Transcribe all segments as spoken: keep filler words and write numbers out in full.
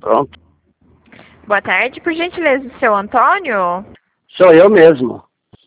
Pronto. Boa tarde, por gentileza, seu Antônio? Sou eu mesmo.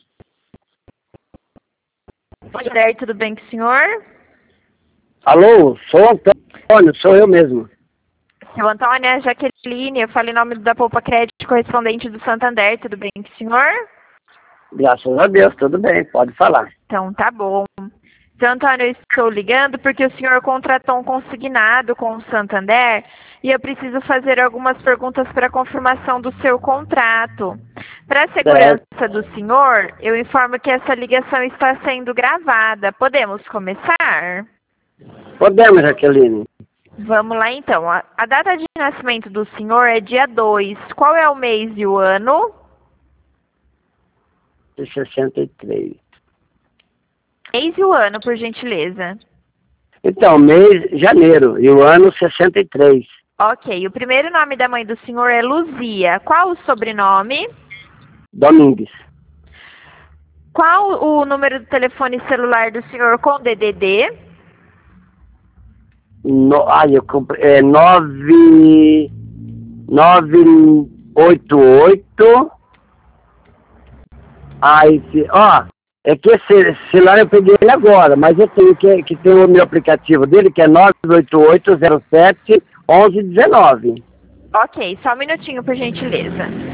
Boa tarde, tudo bem com o senhor? Alô, sou o Antônio, sou eu mesmo. Seu Antônio, é Jaqueline, eu falo em nome da Poupa Crédito, correspondente do Santander, tudo bem com o senhor? Graças a Deus, tudo bem, pode falar. Então, tá bom. Seu Antônio, eu estou ligando porque o senhor contratou um consignado com o Santander e eu preciso fazer algumas perguntas para confirmação do seu contrato. Para a segurança Certo. do senhor, eu informo que essa ligação está sendo gravada. Podemos começar? Podemos, Jaqueline. Vamos lá então. A, a data de nascimento do senhor é dia dois. Qual é o mês e o ano? De sessenta e três. Mês e o ano, por gentileza. Então, mês janeiro e o ano sessenta e três. Ok. O primeiro nome da mãe do senhor é Luzia. Qual o sobrenome? Domingues. Qual o número do telefone celular do senhor com D D D? No, ai, eu comprei. É nove. nove oito oito. Aí, se- ó, é que esse celular eu peguei ele agora, mas eu tenho que, que ter o meu aplicativo dele, que é nove oito oito zero sete onze dezenove. Ok, só um minutinho, por gentileza.